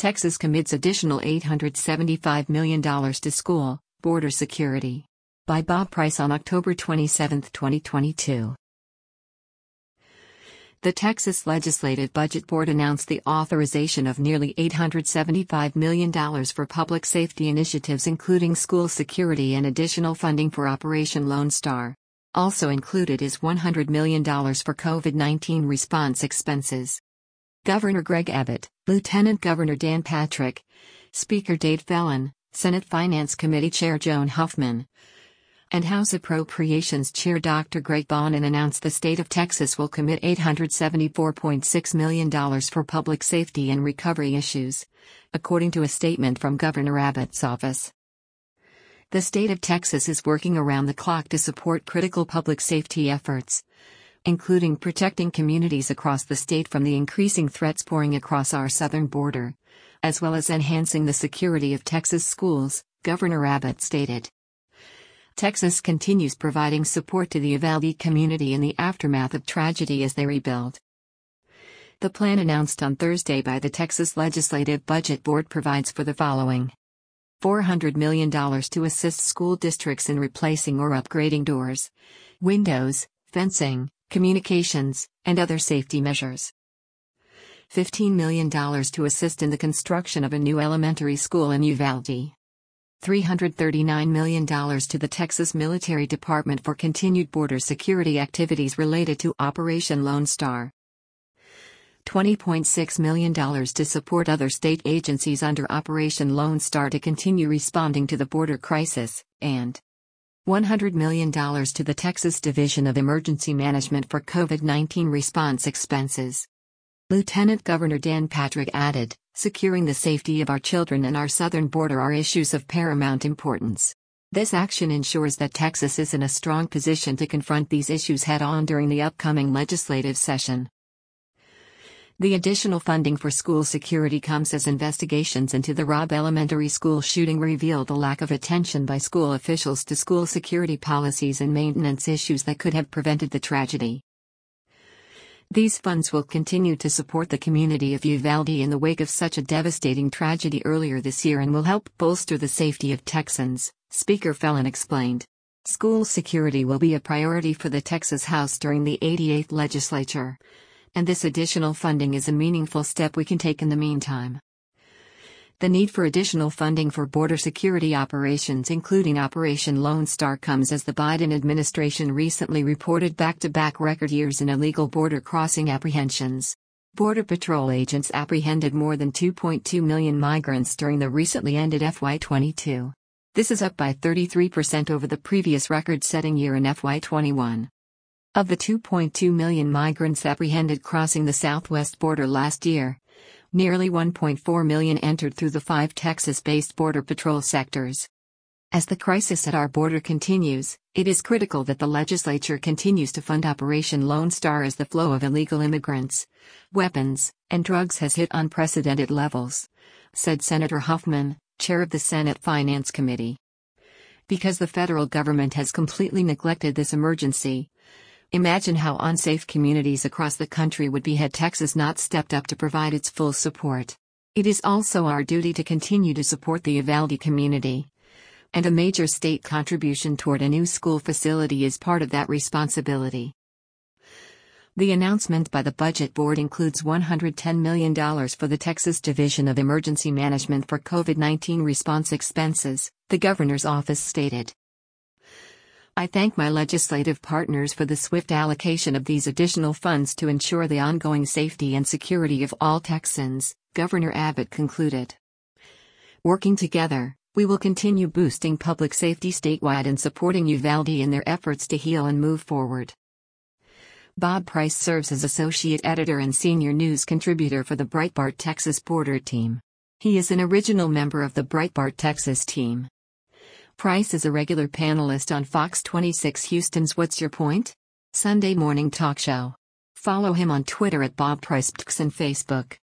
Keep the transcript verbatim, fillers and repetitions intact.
Texas commits additional eight hundred seventy-five million dollars to school, border security. By Bob Price on October twenty-seventh, twenty twenty-two. The Texas Legislative Budget Board announced the authorization of nearly eight hundred seventy-five million dollars for public safety initiatives including school security and additional funding for Operation Lone Star. Also included is one hundred million dollars for COVID nineteen response expenses. Governor Greg Abbott, Lieutenant Governor Dan Patrick, Speaker Dade Phelan, Senate Finance Committee Chair Joan Huffman, and House Appropriations Chair Doctor Greg Bonin announced the state of Texas will commit eight hundred seventy-four point six million dollars for public safety and recovery issues, according to a statement from Governor Abbott's office. The state of Texas is working around the clock to support critical public safety efforts, including protecting communities across the state from the increasing threats pouring across our southern border, as well as enhancing the security of Texas schools, Governor Abbott stated. Texas continues providing support to the Uvalde community in the aftermath of tragedy as they rebuild. The plan announced on Thursday by the Texas Legislative Budget Board provides for the following: four hundred million dollars to assist school districts in replacing or upgrading doors, windows, fencing, communications, and other safety measures. fifteen million dollars to assist in the construction of a new elementary school in Uvalde. three hundred thirty-nine million dollars to the Texas Military Department for continued border security activities related to Operation Lone Star. twenty point six million dollars to support other state agencies under Operation Lone Star to continue responding to the border crisis, and one hundred million dollars to the Texas Division of Emergency Management for COVID nineteen response expenses. Lieutenant Governor Dan Patrick added, "Securing the safety of our children and our southern border are issues of paramount importance. This action ensures that Texas is in a strong position to confront these issues head-on during the upcoming legislative session." The additional funding for school security comes as investigations into the Robb Elementary School shooting revealed a lack of attention by school officials to school security policies and maintenance issues that could have prevented the tragedy. These funds will continue to support the community of Uvalde in the wake of such a devastating tragedy earlier this year and will help bolster the safety of Texans, Speaker Phelan explained. School security will be a priority for the Texas House during the eighty-eighth legislature, and this additional funding is a meaningful step we can take in the meantime. The need for additional funding for border security operations including Operation Lone Star comes as the Biden administration recently reported back-to-back record years in illegal border crossing apprehensions. Border Patrol agents apprehended more than two point two million migrants during the recently ended F Y twenty-two. This is up by thirty-three percent over the previous record-setting year in F Y twenty-one. Of the two point two million migrants apprehended crossing the southwest border last year, nearly one point four million entered through the five Texas-based Border Patrol sectors. As the crisis at our border continues, it is critical that the legislature continues to fund Operation Lone Star as the flow of illegal immigrants, weapons, and drugs has hit unprecedented levels, said Senator Huffman, chair of the Senate Finance Committee. Because the federal government has completely neglected this emergency, imagine how unsafe communities across the country would be had Texas not stepped up to provide its full support. It is also our duty to continue to support the Uvalde community, and a major state contribution toward a new school facility is part of that responsibility. The announcement by the Budget Board includes one hundred ten million dollars for the Texas Division of Emergency Management for COVID nineteen response expenses, the governor's office stated. I thank my legislative partners for the swift allocation of these additional funds to ensure the ongoing safety and security of all Texans, Governor Abbott concluded. Working together, we will continue boosting public safety statewide and supporting Uvalde in their efforts to heal and move forward. Bob Price serves as associate editor and senior news contributor for the Breitbart Texas Border Team. He is an original member of the Breitbart Texas team. Price is a regular panelist on Fox twenty-six Houston's What's Your Point? Sunday morning talk show. Follow him on Twitter at Bob Price and Facebook.